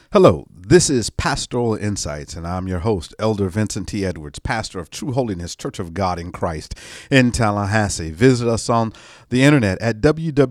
Hello, this is Pastoral Insights, and I'm your host, Elder Vincent T. Edwards, pastor of True Holiness Church of God in Christ in Tallahassee. Visit us on the internet at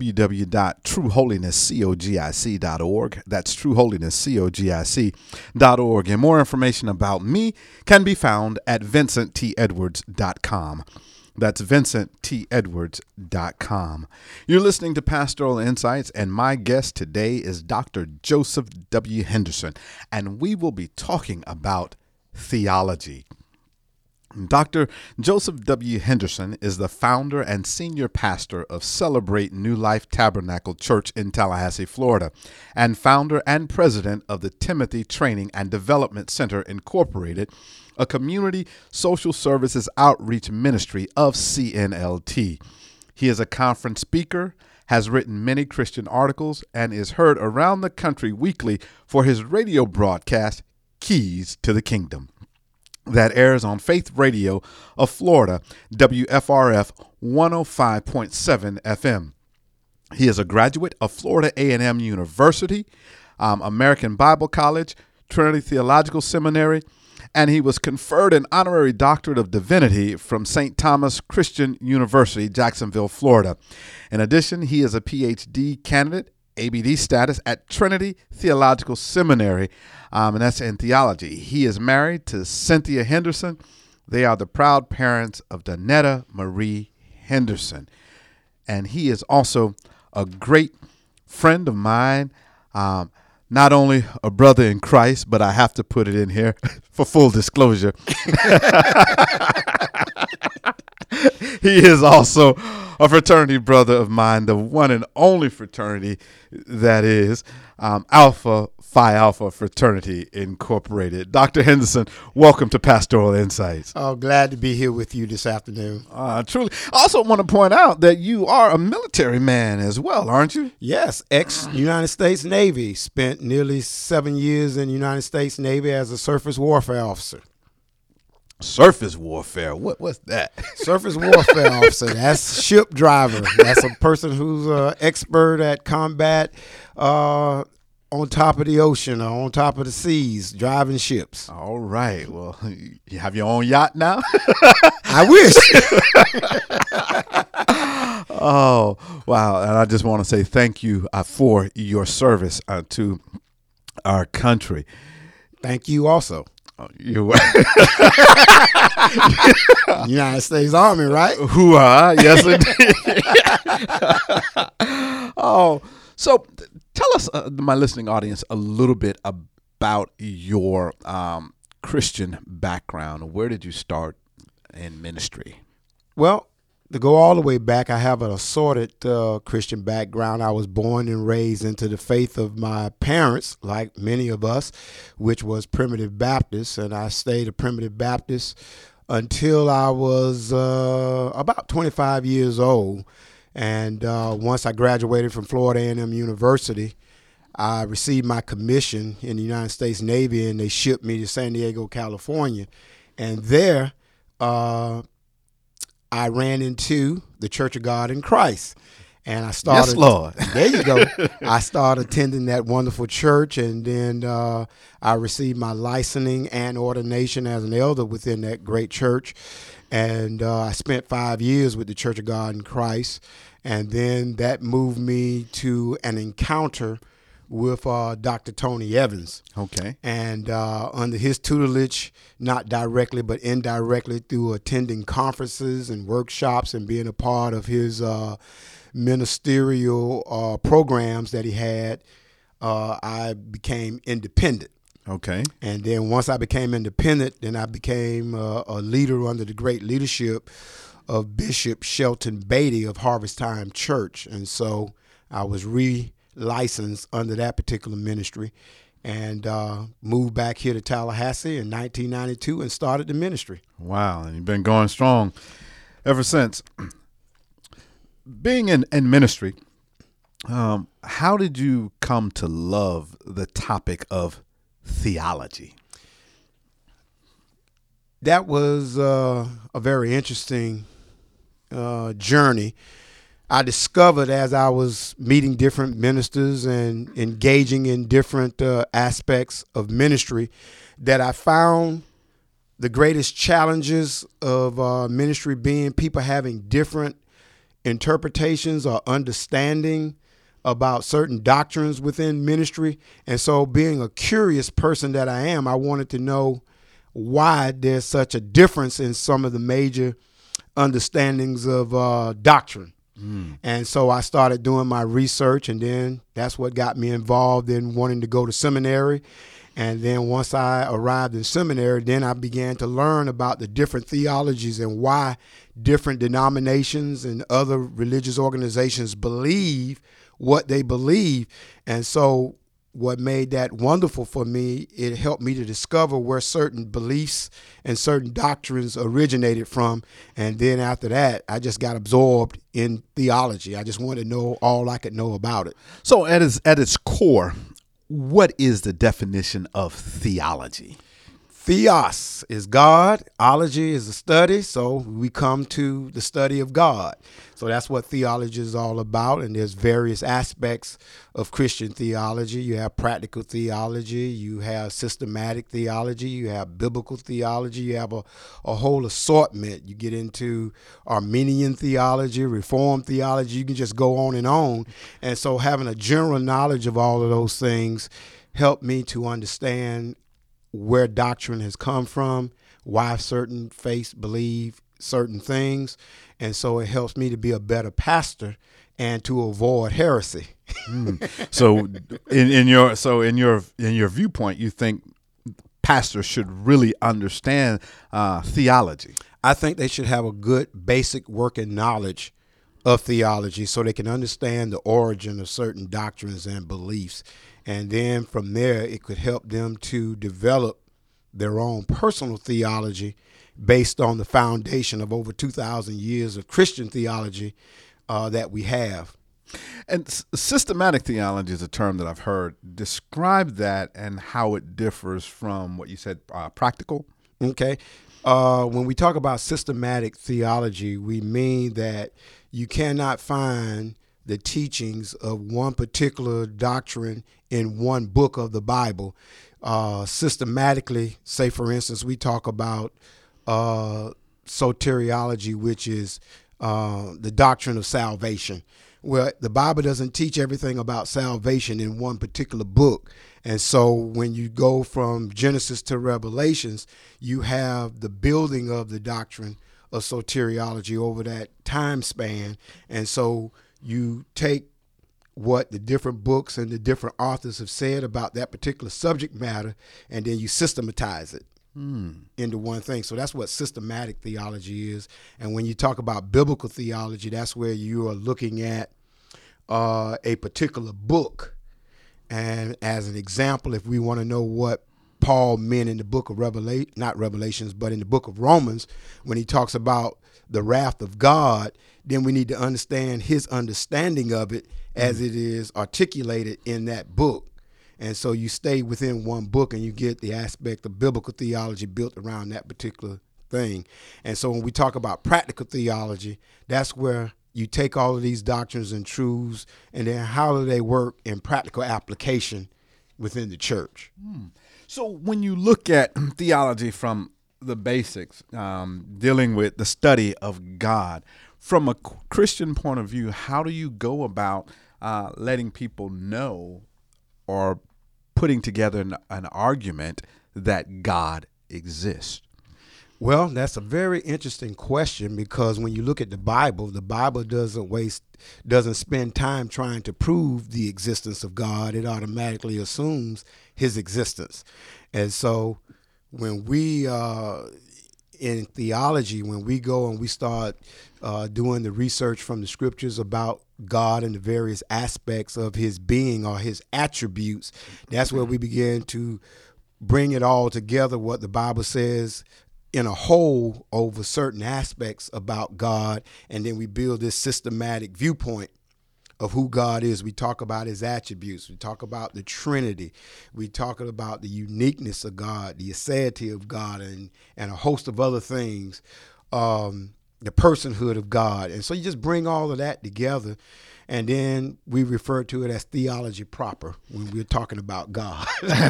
www.trueholinesscogic.org. That's trueholinesscogic.org. And more information about me can be found at vincenttedwards.com. That's vincenttedwards.com. You're listening to Pastoral Insights, and my guest today is Dr. Joseph W. Henderson, and we will be talking about theology. Dr. Joseph W. Henderson is the founder and senior pastor of Celebrate New Life Tabernacle Church in Tallahassee, Florida, and founder and president of the Timothy Training and Development Center, Incorporated, a community social services outreach ministry of CNLT. He is a conference speaker, has written many Christian articles, and is heard around the country weekly for his radio broadcast, Keys to the Kingdom, that airs on Faith Radio of Florida, WFRF 105.7 FM. He is a graduate of Florida A&M University, American Bible College, Trinity Theological Seminary, and he was conferred an honorary doctorate of divinity from St. Thomas Christian University, Jacksonville, Florida. In addition, he is a PhD candidate, ABD status at Trinity Theological Seminary, and that's in theology. He is married to Cynthia Henderson. They are the proud parents of Donetta Marie Henderson. And he is also a great friend of mine, not only a brother in Christ, but I have to put it in here for full disclosure. He is also a fraternity brother of mine, the one and only fraternity that is Alpha Phi Alpha Fraternity Incorporated. Dr. Henderson, welcome to Pastoral Insights. Oh, glad to be here with you this afternoon. Truly. I also want to point out that you are a military man as well, aren't you? Yes, ex-United States Navy. Spent nearly 7 years in the United States Navy as a surface warfare officer. Surface warfare. What's that? Surface warfare officer. That's ship driver. That's a person who's expert at combat on top of the ocean or on top of the seas, driving ships. All right. Well, you have your own yacht now? I wish. Oh, wow. And I just want to say thank you for your service to our country. Thank you also. You United States Army, right? Hoorah, yes indeed. Oh, so tell us, my listening audience, a little bit about your Christian background. Where did you start in ministry? Well, to go all the way back, I have an assorted Christian background. I was born and raised into the faith of my parents, like many of us, which was Primitive Baptist, and I stayed a Primitive Baptist until I was about 25 years old. And once I graduated from Florida A&M University, I received my commission in the United States Navy, and they shipped me to San Diego, California. And there, I ran into the Church of God in Christ, and I started. Yes, Lord. There you go. I started attending that wonderful church, and then I received my licensing and ordination as an elder within that great church. And I spent 5 years with the Church of God in Christ, and then that moved me to an encounter with Dr. Tony Evans. Okay. And under his tutelage, not directly but indirectly through attending conferences and workshops and being a part of his ministerial programs that he had, I became independent. Okay. And then once I became independent, then I became a leader under the great leadership of Bishop Shelton Beatty of Harvest Time Church. And so I was licensed under that particular ministry, and moved back here to Tallahassee in 1992 and started the ministry. Wow, and you've been going strong ever since. Being in ministry, how did you come to love the topic of theology? That was a very interesting journey. I discovered as I was meeting different ministers and engaging in different aspects of ministry that I found the greatest challenges of ministry being people having different interpretations or understanding about certain doctrines within ministry. And so, being a curious person that I am, I wanted to know why there's such a difference in some of the major understandings of doctrine. And so I started doing my research, and then that's what got me involved in wanting to go to seminary. And then once I arrived in seminary, then I began to learn about the different theologies and why different denominations and other religious organizations believe what they believe. And so what made that wonderful for me, it helped me to discover where certain beliefs and certain doctrines originated from. And then after that, I just got absorbed in theology. I just wanted to know all I could know about it. So at its core, what is the definition of theology? Theos is God. Ology is a study. So we come to the study of God. So that's what theology is all about. And there's various aspects of Christian theology. You have practical theology. You have systematic theology. You have biblical theology. You have a whole assortment. You get into Arminian theology, Reformed theology. You can just go on and on. And so having a general knowledge of all of those things helped me to understand where doctrine has come from, why certain faiths believe certain things, and so it helps me to be a better pastor and to avoid heresy. So in your viewpoint, you think pastors should really understand theology? I think they should have a good basic working knowledge of theology so they can understand the origin of certain doctrines and beliefs. And then from there, it could help them to develop their own personal theology based on the foundation of over 2,000 years of Christian theology that we have. And systematic theology is a term that I've heard. Describe that and how it differs from what you said, practical. Okay. When we talk about systematic theology, we mean that you cannot find the teachings of one particular doctrine in one book of the Bible. Systematically, say for instance, we talk about soteriology, which is the doctrine of salvation. Well, the Bible doesn't teach everything about salvation in one particular book. And so when you go from Genesis to Revelations, you have the building of the doctrine of soteriology over that time span. And so you take what the different books and the different authors have said about that particular subject matter, and then you systematize it into one thing. So that's what systematic theology is. And when you talk about biblical theology, that's where you are looking at a particular book. And as an example, if we want to know what Paul meant in the book of Revelation, not Revelations, but in the book of Romans, when he talks about the wrath of God, then we need to understand his understanding of it as it is articulated in that book. And so you stay within one book and you get the aspect of biblical theology built around that particular thing. And so when we talk about practical theology, that's where you take all of these doctrines and truths, and then how do they work in practical application within the church. So when you look at theology from the basics, dealing with the study of God, from a Christian point of view, how do you go about letting people know or putting together an argument that God exists? Well, that's a very interesting question, because when you look at the Bible doesn't spend time trying to prove the existence of God. It automatically assumes his existence. And so when we in theology, when we go and we start doing the research from the scriptures about God and the various aspects of his being or his attributes, that's where we begin to bring it all together, what the Bible says in a whole over certain aspects about God, and then we build this systematic viewpoint of who God is. We talk about his attributes. We talk about the Trinity. We talk about the uniqueness of God, the aseity of God, and a host of other things. the personhood of God. And so you just bring all of that together, and then we refer to it as theology proper when we're talking about God.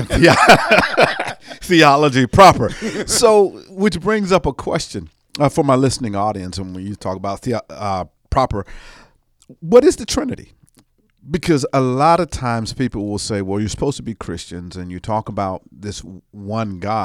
Theology proper. So, which brings up a question for my listening audience. And when you talk about proper, what is the Trinity? Because a lot of times people will say, well, you're supposed to be Christians and you talk about this one God.